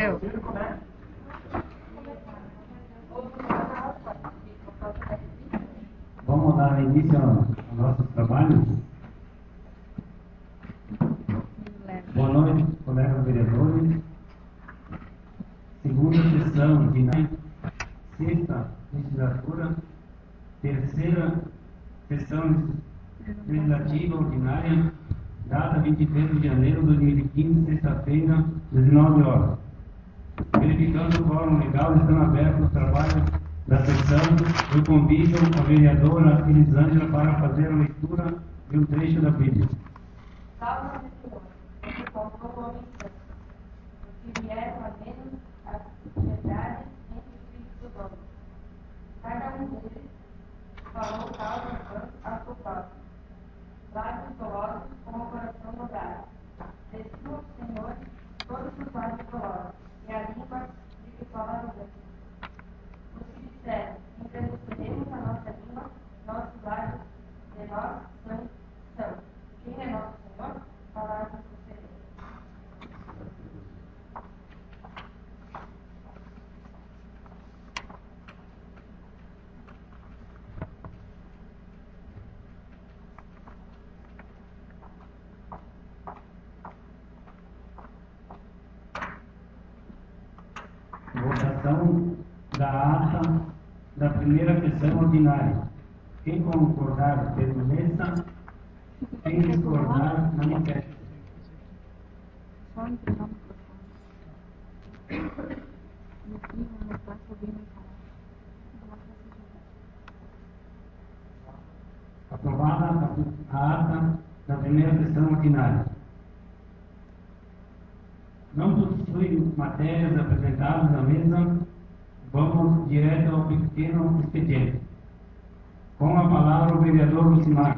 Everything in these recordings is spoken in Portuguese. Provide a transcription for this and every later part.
Eu. Vamos dar início ao nosso trabalho. Boa noite, colegas vereadores. Segunda sessão ordinária, sexta legislatura, terceira sessão legislativa ordinária, data 23 de janeiro de 2015, sexta-feira, 19 horas. Verificando o quórum legal, estão abertos os trabalhos da sessão. Eu convido a vereadora Elisângela para fazer a leitura de um trecho da Bíblia. Salve, Senhor, porque faltou o homem santo, porque vieram a menos a verdade entre os filhos dos homens. Cada um deles falou causas aos culpados, lábios dolosos com o coração dobrado. Destrua, Senhor, todos os lábios dolosos, e a língua de que fala arrogância. Os que disseram, engrandeceiremos a nossa língua, nossos lábios de nós são. Quem é nosso Senhor? Palavras do Senhor. Votação da ata da primeira sessão ordinária. Quem concordar, permaneça. Quem discordar, manifeste. Só entregar o microfone. No fim, não está ouvindo falar. Aprovada a ata da primeira sessão ordinária. Não possui matérias apresentadas à mesa, vamos direto ao pequeno expediente. Com a palavra o vereador Lucimar.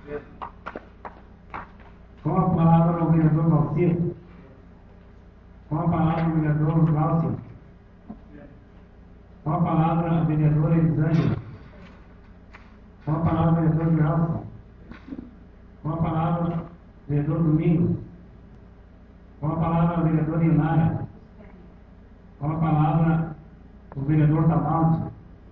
Com a palavra o vereador Valcir. Com a palavra o vereador Glaucio. Com a palavra a vereadora Elisângela. Com a palavra o vereador Gelson. Com a palavra o vereador Domingos. Com a palavra a vereadora Inara. Com a palavra o vereador Tabaldi.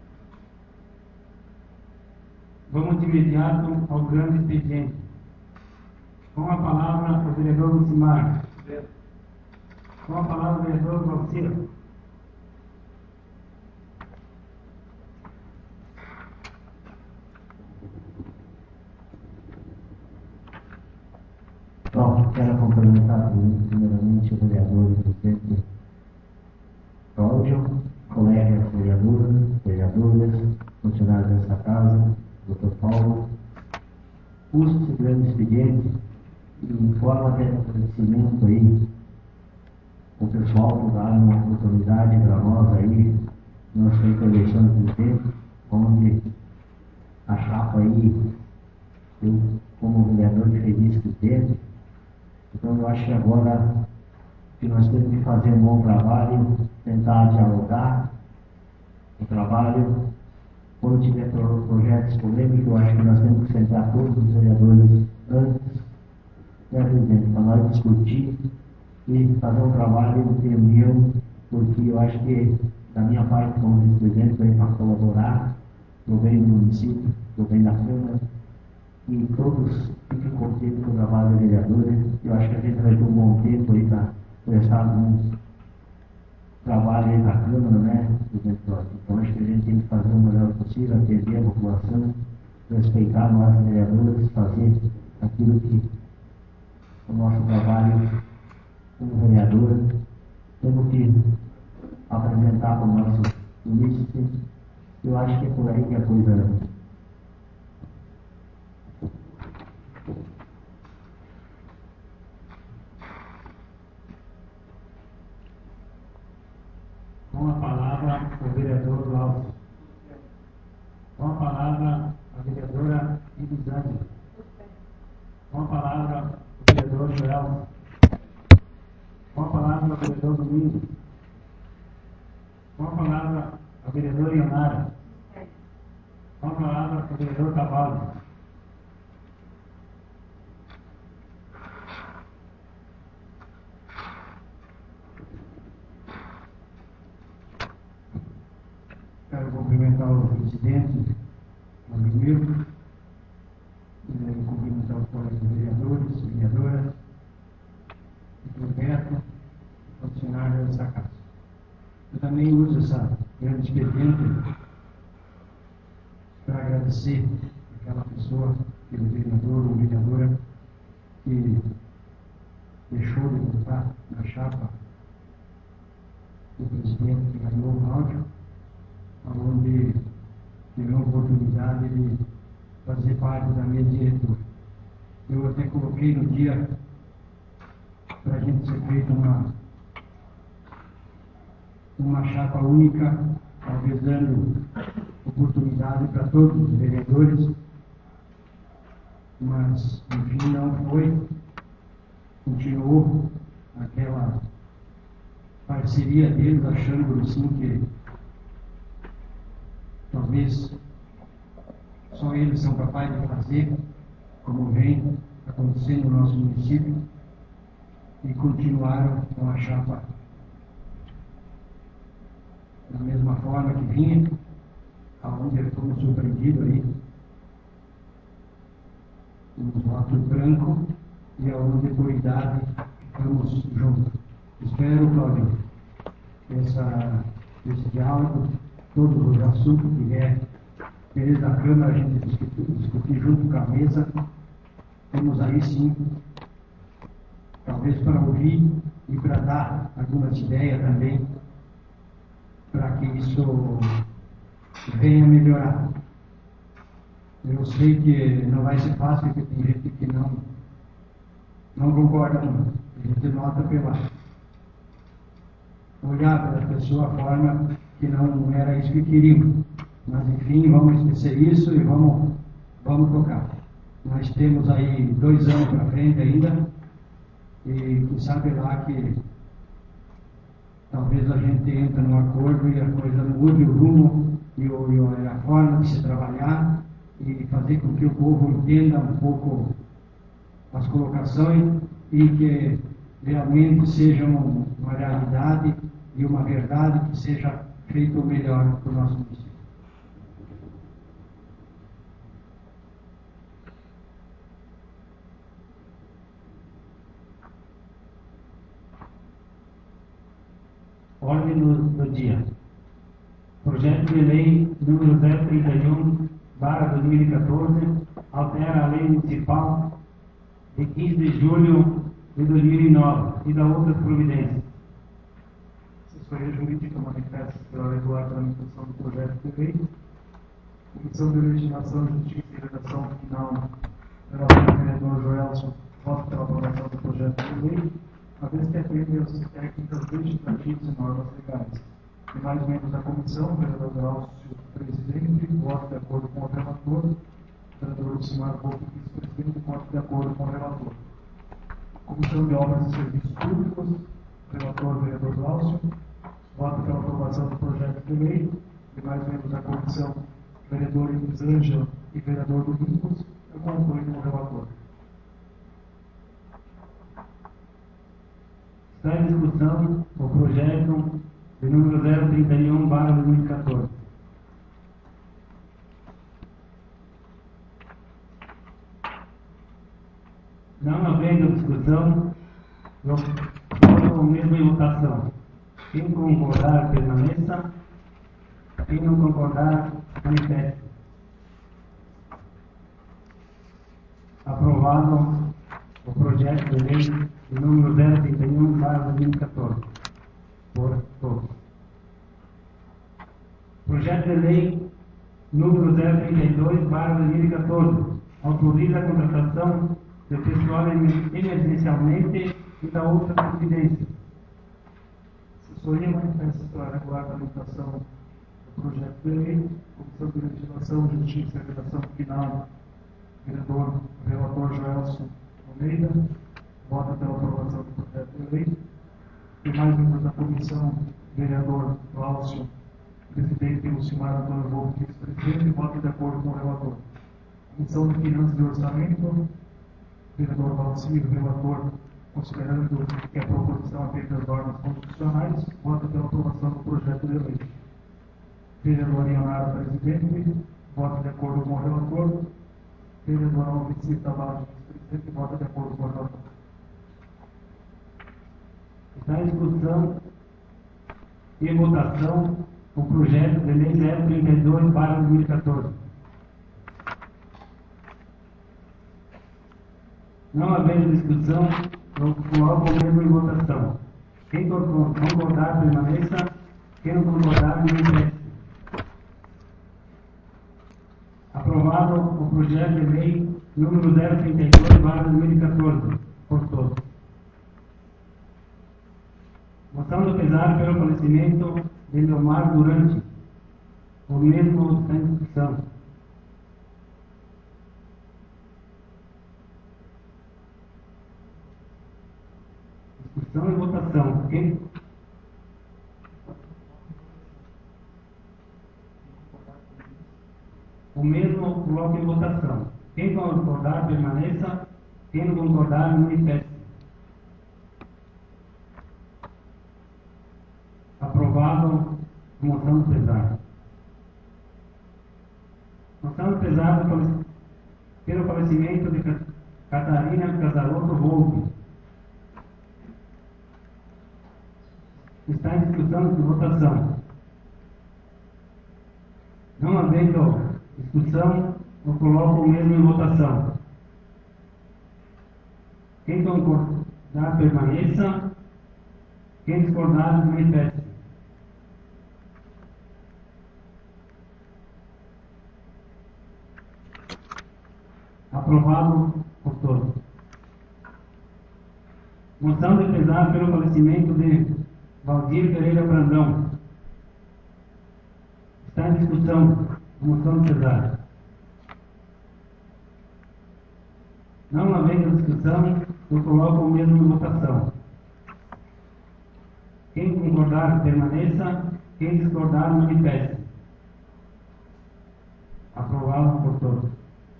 Vamos de imediato ao grande expediente. Com a palavra o vereador Lucimar. Com a palavra o vereador Valcir. Bom, quero cumprimentar primeiramente o vereador e presidente Cláudio, colegas vereadoras, funcionários dessa casa, doutor Paulo, custos e grande expediente, e em forma de agradecimento aí, o pessoal que dá uma oportunidade para nós aí, nós feita a eleição de presidente, onde a chapa aí, eu como vereador de vice-presidente. Então, eu acho que agora que nós temos que fazer um bom trabalho, tentar dialogar o trabalho. Quando tiver projetos polêmicos, eu acho que nós temos que sentar todos os vereadores antes, né, presidente, para nós discutir e fazer um trabalho de união, porque eu acho que, da minha parte, como vice-presidente, vem para colaborar no bem do município, no bem da Câmara, e todos fiquem contentes com o trabalho da vereadora. Eu acho que a gente vai ter um bom tempo aí para prestar algum trabalho aí na Câmara, né? Então acho que a gente tem que fazer o melhor possível, atender a população, respeitar nós vereadores, fazer aquilo que o nosso trabalho como vereador, temos que apresentar para o nosso município. Eu acho que é por aí que a coisa é. Com a palavra o vereador Glaucio. Com a palavra a vereadora Elisângela. Com a palavra o vereador Joel. Com a palavra o vereador Domingos. Com a palavra a vereadora Ionara. Com a palavra o vereador Tabaldi. cumprimentar o presidente, o Mineiro, cumprimentar os colegas vereadores, vereadoras, o Roberto, funcionários dessa casa. Eu também uso essa grande expediente para agradecer aquela pessoa, aquele vereador ou vereadora que deixou de votar na chapa do presidente que ganhou o áudio, onde tive a oportunidade de fazer parte da minha diretora. Eu até coloquei no dia para a gente ser feita uma chapa única, talvez dando oportunidade para todos os vereadores, mas, enfim, não foi. Continuou aquela parceria deles, achando assim que talvez só eles são capazes de fazer, como vem acontecendo no nosso município, e continuaram com a chapa da mesma forma que vinha, aonde fomos surpreendidos aí, nos votos brancos, e aonde por idade ficamos juntos. Espero, Cláudio, esse diálogo, todos os assuntos que vier desde a Câmara, a gente discutir junto com a mesa, temos aí sim, talvez para ouvir e para dar algumas ideias também, para que isso venha melhorar. Eu sei que não vai ser fácil, porque tem gente que não concorda muito. A gente nota pela olhar para a pessoa a forma que não era isso que queríamos. Mas enfim, vamos esquecer isso e vamos tocar. Nós temos aí 2 anos para frente ainda, e quem sabe lá que talvez a gente entre num acordo e a coisa mude o rumo e a forma de se trabalhar e fazer com que o povo entenda um pouco as colocações e que realmente seja uma realidade e uma verdade que seja feito o melhor para o nosso município. Ordem do dia. Projeto de lei número 031/2014 altera a lei municipal de 15 de julho de 2009 e da outras providências. Assessoria Jurídica manifesta pela regular tramitação do projeto de lei. Comissão de Legislação, Justiça e Redação Final, relator vereador Joelson, voto pela aprovação do projeto de lei, a vez que atende aos técnicas legislativas e normas legais. Demais membros da comissão, vereador Glaucio, presidente, voto de acordo com o relator, vereador Lucimar Couto, vice-presidente, voto de acordo com o relator. Comissão de Obras e Serviços Públicos, relator vereador Glaucio, voto pela aprovação do projeto de lei. Demais membros da comissão, vereador Elisângela e vereador Domingos, eu concluo com o relator. Está em discussão o projeto de número 031/2014. Não havendo discussão, eu coloco o mesmo em votação. Quem concordar, permaneça. Quem não concordar, manifeste. Aprovado o projeto de lei de número 031/2014. Por todos. Projeto de lei número 032/2014 autoriza a contratação de pessoal emergencialmente e da outra providência. Assessoria manifesta pela regular tramitação do projeto de lei. Comissão de Legislação, Justiça e Redação Final, vereador relator Joelson Almeida, vota pela aprovação do projeto de lei. Demais membros da comissão, vereador Glaucio, presidente Lucimar Antônio Volpe, vice-presidente, vota de acordo com o relator. Comissão de Finanças e Orçamento, vereador Valcir, relator, considerando que a proposição atende às normas constitucionais, vota pela aprovação do projeto de lei. Vereador Leonardo, presidente, vota de acordo com o relator. Vereador Alves Tavares, vice-presidente, vota de acordo com o relator. Está em discussão e votação o projeto de lei 032/2014. Não havendo discussão, eu coloco o mesmo em votação. Quem concordar, permaneça. Quem não concordar, manifeste. Aprovado o projeto de lei número 032/2014, por todos. Moção do pesar pelo falecimento de Leomar Durante. O mesmo está em discussão. Discussão e votação. Quem? O mesmo coloca em votação. Quem concordar, permaneça. Quem não concordar, manifeste. Aprovado a moção do pesar. Moção do pesar pelo falecimento de Catarina Casaroto Volpe. Está em discussão de votação. Não havendo discussão, eu coloco o mesmo em votação. Quem concordar, permaneça. Quem discordar, manifeste. Aprovado por todos. Moção de pesar pelo falecimento de Valdir Pereira Brandão. Está em discussão a moção de pesar. Não havendo discussão, eu coloco o mesmo em votação. Quem concordar, permaneça. Quem discordar, manifeste. Aprovado por todos.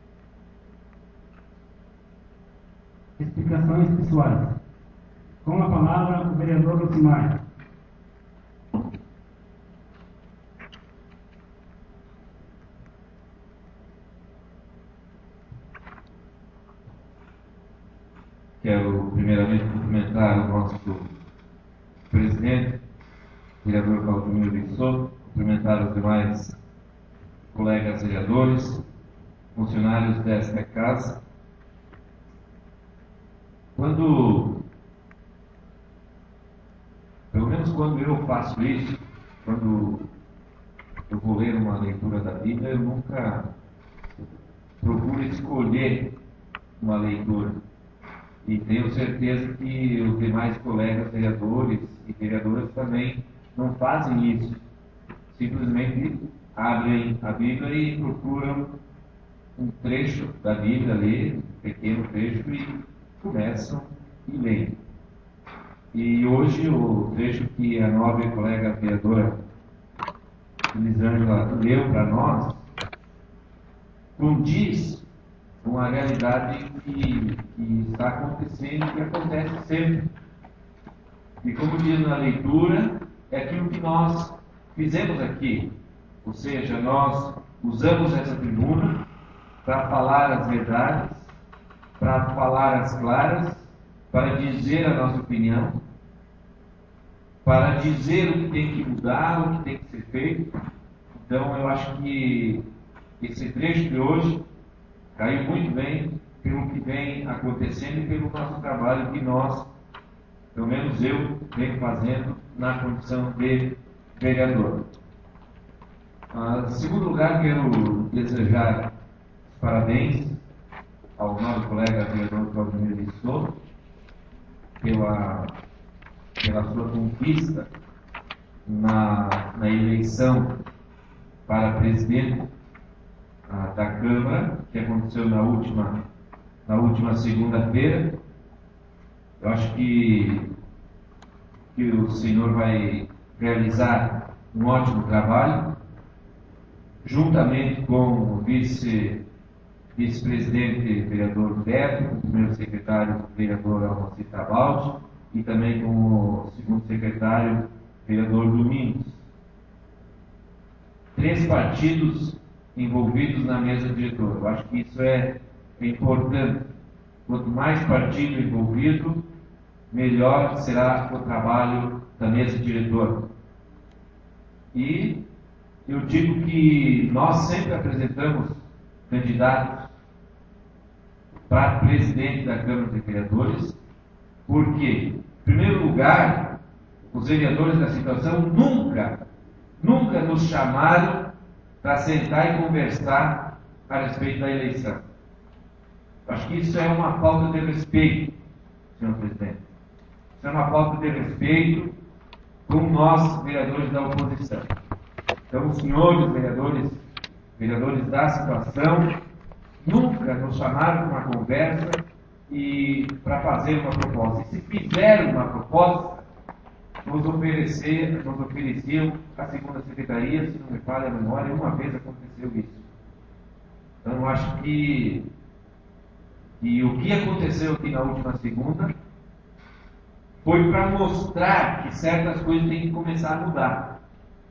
Explicações pessoais. Com a palavra, o vereador Lucimar. Quero primeiramente cumprimentar o nosso presidente, vereador Claudemiro Bissotto, cumprimentar os demais colegas vereadores, funcionários desta casa. Pelo menos quando eu faço isso, quando eu vou ler uma leitura da Bíblia, eu nunca procuro escolher uma leitura. E tenho certeza que os demais colegas vereadores e vereadoras também não fazem isso. Simplesmente abrem a Bíblia e procuram um trecho da Bíblia, ler um pequeno trecho e começam e leem. E hoje o trecho que a nobre colega vereadora Elisângela leu para nós condiz com a realidade que está acontecendo e que acontece sempre. E como diz na leitura, é aquilo que nós fizemos aqui. Ou seja, nós usamos essa tribuna para falar as verdades, para falar as claras, para dizer a nossa opinião, para dizer o que tem que mudar, o que tem que ser feito. Então eu acho que esse trecho de hoje caiu muito bem pelo que vem acontecendo e pelo nosso trabalho que nós, pelo menos eu, venho fazendo na condição de vereador. Em segundo lugar, quero desejar parabéns ao nosso colega vereador Claudemiro Bissotto pela sua conquista na eleição para presidente da Câmara, que aconteceu na última segunda-feira. Eu acho que o senhor vai realizar um ótimo trabalho, juntamente com o vice-presidente vereador Beto, o primeiro secretário vereador Almocir Tabaldi, e também com o segundo secretário vereador Domingos. 3 partidos envolvidos na mesa diretora. Eu acho que isso é importante. Quanto mais partido envolvido, melhor será o trabalho da mesa diretora. E eu digo que nós sempre apresentamos candidatos para presidente da Câmara de Vereadores, porque, em primeiro lugar, os vereadores da situação nunca nos chamaram para sentar e conversar a respeito da eleição. Acho que isso é uma falta de respeito, senhor presidente. Isso é uma falta de respeito com nós, vereadores da oposição. Então, os senhores vereadores da situação, nunca nos chamaram para uma conversa e para fazer uma proposta. E se fizeram uma proposta, nos ofereciam a segunda secretaria, se não me falha a memória, uma vez aconteceu isso. Então, eu acho que o que aconteceu aqui na última segunda foi para mostrar que certas coisas têm que começar a mudar.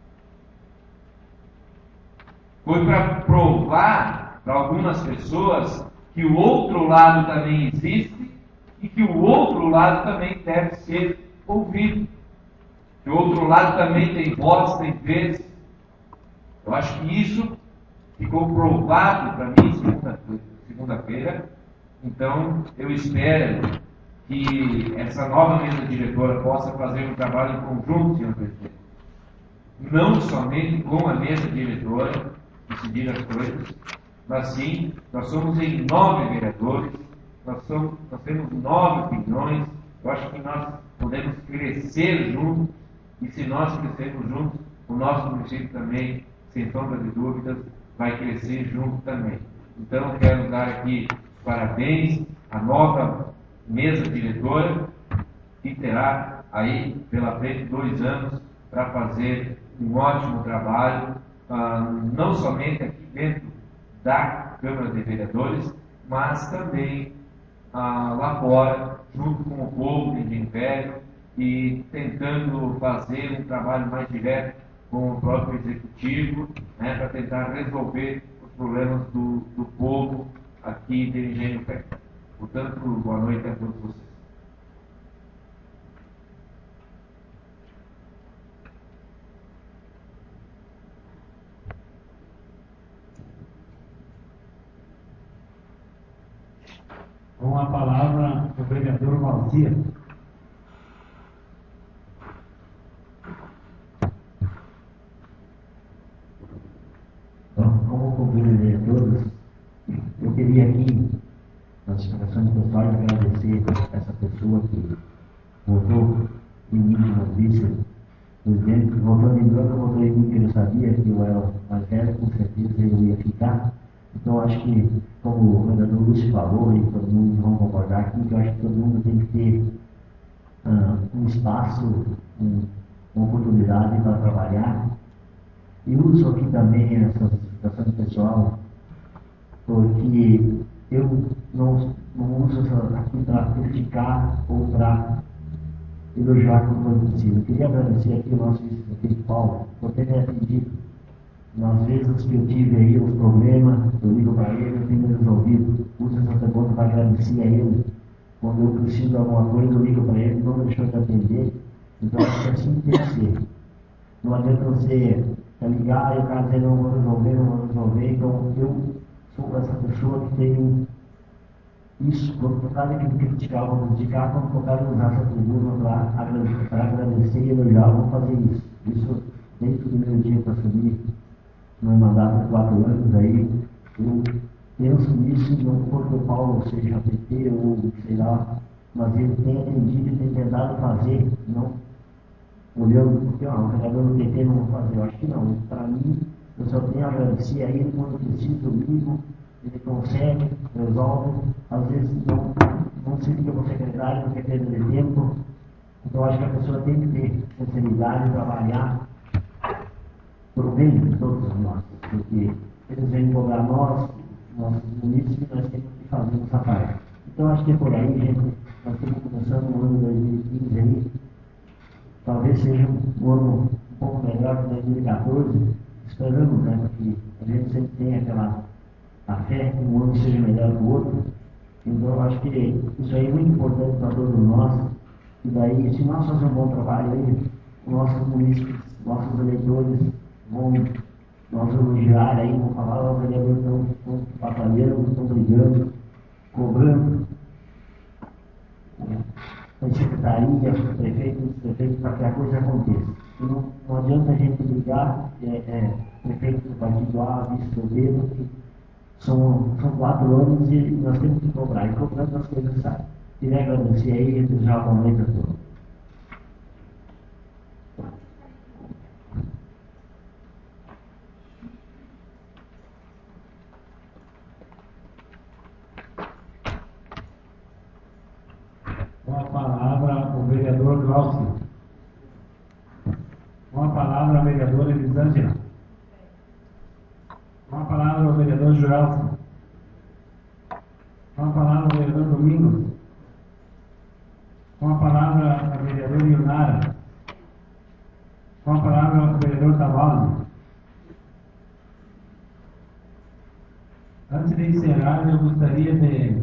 Foi para provar para algumas pessoas que o outro lado também existe e que o outro lado também deve ser ouvido. Que o outro lado também tem voz, tem vez. Eu acho que isso ficou provado para mim segunda-feira. Então, eu espero que essa nova mesa diretora possa fazer um trabalho em conjunto, senhor presidente. Não somente com a mesa diretora, decidir as coisas, mas sim, nós somos em 9 vereadores, nós temos 9 opiniões, eu acho que nós podemos crescer juntos, e se nós crescermos juntos, o nosso município também, sem sombra de dúvidas, vai crescer junto também. Então, quero dar aqui parabéns à nova mesa diretora, que terá aí pela frente 2 anos para fazer um ótimo trabalho, não somente aqui dentro da Câmara de Vereadores, mas também lá fora, junto com o povo de Império, e tentando fazer um trabalho mais direto com o próprio Executivo, né, para tentar resolver os problemas do povo aqui de Engenho Pé. Portanto, boa noite a todos vocês. Com a palavra, o vereador Valdir. Como vereadores, eu queria aqui, nas expressões pessoais, agradecer essa pessoa que votou em mim como vice-presidente, votou em branco, votou em mim, que ele sabia que eu era mais velho, com certeza eu ia ficar. Então, acho que, como o vereador Lúcio falou, e todo mundo vão concordar aqui, que eu acho que todo mundo tem que ter um espaço, uma oportunidade para trabalhar. E uso aqui também essa situação pessoal, porque eu não uso aqui para criticar ou para elogiar como foi possível. Eu queria agradecer aqui o nosso vice-prefeito Paulo por ter me atendido. Nas vezes que eu tive aí os problemas, eu ligo para ele, eu tenho resolvido. Uso essa pergunta para agradecer a ele. Quando eu preciso de alguma coisa, eu ligo para ele, não deixou de atender. Então, acho que assim tem que ser. Não adianta você ligar e o cara dizer não vou resolver. Então, eu sou essa pessoa que tem isso, quando por causa de me criticar, vou criticar, quando por causa de usar essa tribuna para agradecer e elogiar, eu vou fazer isso. Isso, desde o primeiro dia que eu assumi no mandato de 4 anos aí, eu penso nisso, não porque o Paulo seja PT ou sei lá, mas ele tem atendido e tem tentado fazer, não olhando porque o vereador do PT não vai fazer. Eu acho que não. Para mim, eu só tenho a agradecer a ele quando preciso, eu ligo, ele consegue, resolve. Às vezes não se liga para o secretário, não quer perder tempo. Então, acho que a pessoa tem que ter sinceridade, trabalhar por bem de todos nós, porque eles vêm cobrar nós munícipes, nós temos que fazer essa parte. Então, acho que é por aí, gente. Nós estamos começando o ano de 2015 aí. Talvez seja um ano um pouco melhor que 2014. esperamos, né, que a gente sempre tem aquela a fé que um ano seja melhor que o outro. Então, eu acho que isso aí é muito importante para todos nós. E daí, se nós fazermos um bom trabalho aí, nossos munícipes, nossos eleitores vão nos elogiar aí, vão falar, os vereadores estão batalhando, estão brigando, cobrando. A secretaria, os prefeitos, para que a coisa aconteça. E não adianta a gente brigar, prefeito do partido A, vice do B, porque são 4 anos e nós temos que cobrar. E cobrando as coisas saem. Queria agradecer aí e desejar uma boa noite a todos. Com a palavra, o vereador Glaucio. Com a palavra, a vereadora Elisângela. Com a palavra, o vereador Joelson. Com a palavra, o vereador Domingos. Com a palavra, a vereadora Ionara. Com a palavra, o vereador Tavaldo. Antes de encerrar, eu gostaria de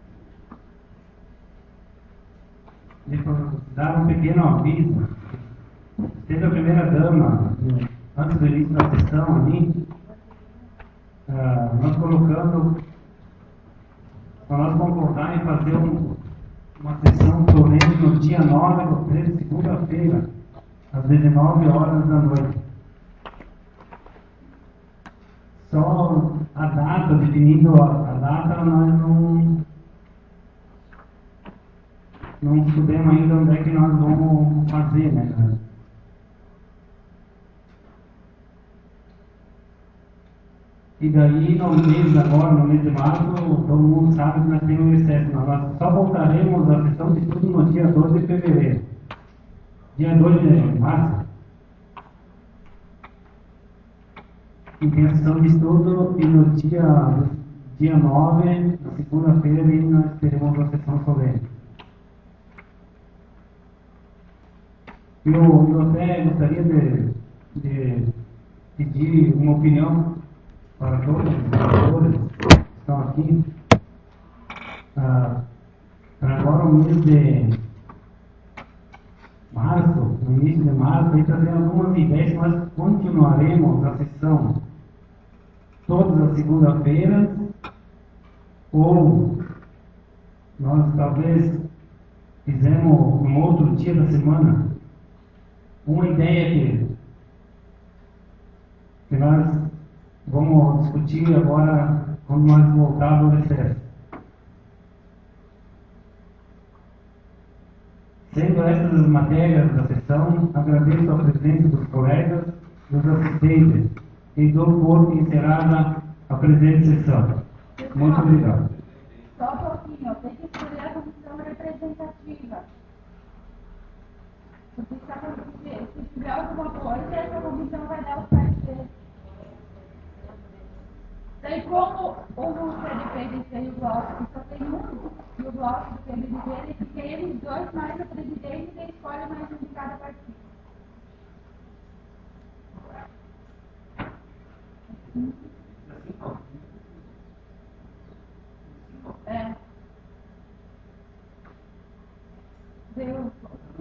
dar um pequeno aviso. Teve a primeira dama, antes do início da sessão ali, nós colocando, para nós concordar em fazer uma sessão solene no dia 9 do 13, segunda-feira, às 19 horas da noite. Só a data, definindo a data, nós não descobrimos ainda onde é que nós vamos fazer, né? E daí, no mês agora, no mês de março, todo mundo sabe que nós temos um recesso. Nós só voltaremos à sessão de estudo no dia 12 de fevereiro. Dia 2 de março. E tem a sessão de estudo e no dia 9, na segunda-feira, nós teremos a sessão solene. Eu até gostaria de pedir uma opinião para todos os vereadores que estão aqui. Para agora, o mês de março, no início de março, aí trazer algumas ideias, nós continuaremos a sessão todas as segundas-feiras, ou nós talvez fizemos um outro dia da semana. Uma ideia que nós vamos discutir agora quando nós voltarmos ao recesso. Sendo essas as matérias da sessão, agradeço a presença dos colegas, dos assistentes e dou por encerrada a presente sessão. Muito obrigado. Só um pouquinho, tem que escolher a comissão representativa. Porque se tiver alguma coisa, essa comissão vai dar os pareceres. Daí, como o PDPDC e o bloco só tem um, e o bloco do PDPD, fica eles dois mais a presidente e escolhe mais um de cada partido. É. Deu.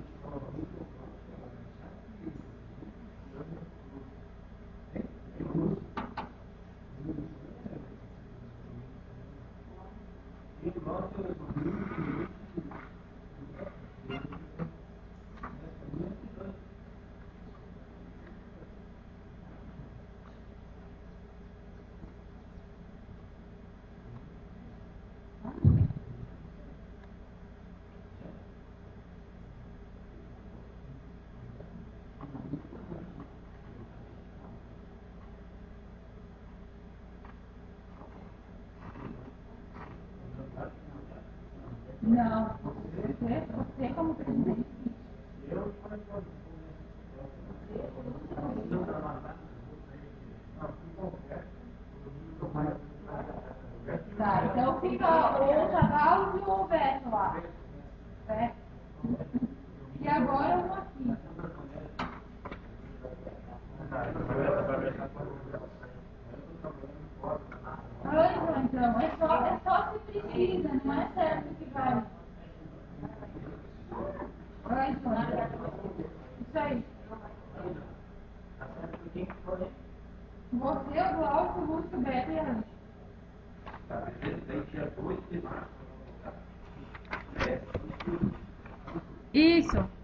Não, você como presidente. Tá, então fica o Zagal e o Beto lá. Certo? E agora um aqui. Então, é só se precisa, não é certo que vai. Olha então. Isso aí. Você, o Glauco, o Lúcio, o Beto e a Ana. Isso.